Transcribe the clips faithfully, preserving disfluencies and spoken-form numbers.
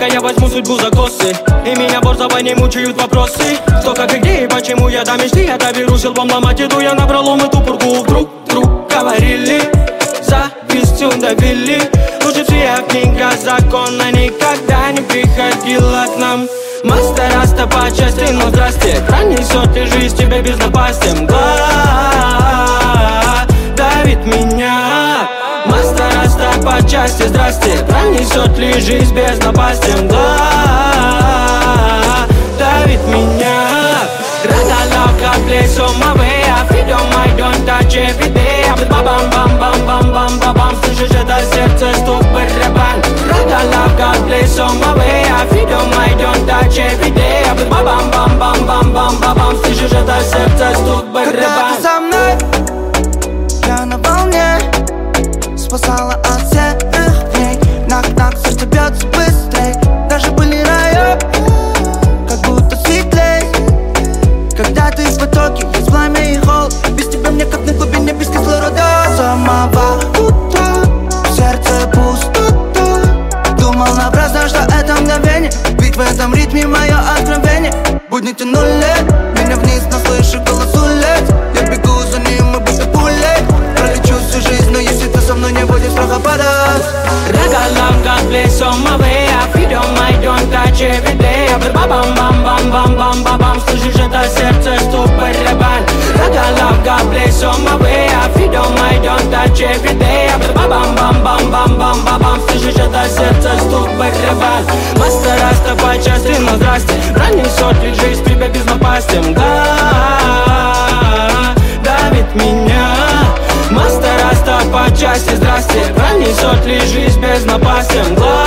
Дай-ка я возьму судьбу за косы, и меня борзого не мучают вопросы. Кто, как и где, и почему я до мечты я доберусь, лбом ломать иду я напролом эту пургу. Вдруг, вдруг говорили, завистью давили. Лучше всех книга закона никогда не приходила к нам. Мастер-раста по части, но здрасте, пронесет ли жизнь тебе без напасти? Мгла давит меня. Мастер-раста по части, здрасте, пронесет ли жизнь без напасти? Мгла давит меня. Ragala, God bless on my way. I feel on my don't touch every day. I bam bam bam bam bam bam bam bam. Слышишь это сердце стук барабан. Ragala, God bless on my way. I feel on my don't touch every day. I bam bam bam bam bam bam bam bam. Слышишь это сердце стук барабан. Когда ты со мной, я на волне, спасала от серых дней. Нак-нак, сердце бьется быстрей. Даже были районы, как будто светлей. Когда ты в потоке, есть пламя и холод. Без тебя мне как на глубине без кислорода. Самого утра в сердце пустота. Думал напрасно, что это мгновение, ведь в этом ритме мое откровение. Будни тянули меня вниз, но слышу голос улиц. Я бегу за ним и будто пулей. Пролечу всю жизнь, но если ты со мной не будешь страха падать. Ragala, God bless on my way. I feel on my don't touch every day. I bam bam bam bam bam bam bam bam. Слышишь это сердце стук барабан. Ragala, God bless on my way. I feel on my don't touch every day. I bam bam bam bam bam bam bam bam. Слышишь это сердце стук барабан. Мастер-раста по части, но здрасте, пронесет ли жизнь тебя без напасти? Мгла давит меня. Мастер-раста по части, здрасте, пронесет ли жизнь без напасти? Мгла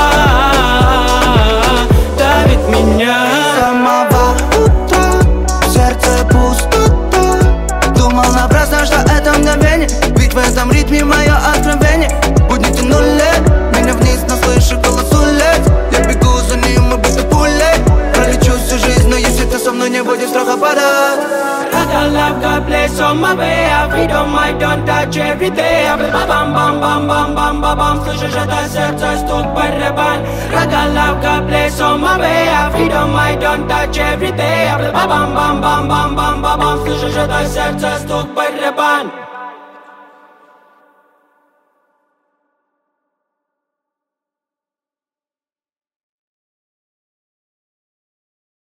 давит меня. Самого утра в сердце пустота. Думал напрасно, что это мгновение, ведь в этом ритме мое откровение. Будни тянули меня вниз, но слышу голос улиц. Я бегу за ним и будто пулей. Пролечу всю жизнь, но если ты со мной не будешь страха падать. Ragala, God bless on my way. I feel on my don't touch every day. I bam bam bam bam bam bam bam bam. Слышишь это сердце стук барабан. Ragala, God bless on my way. I feel on my don't touch every day. I bam bam bam bam bam bam bam. Слышишь это сердце стук барабан.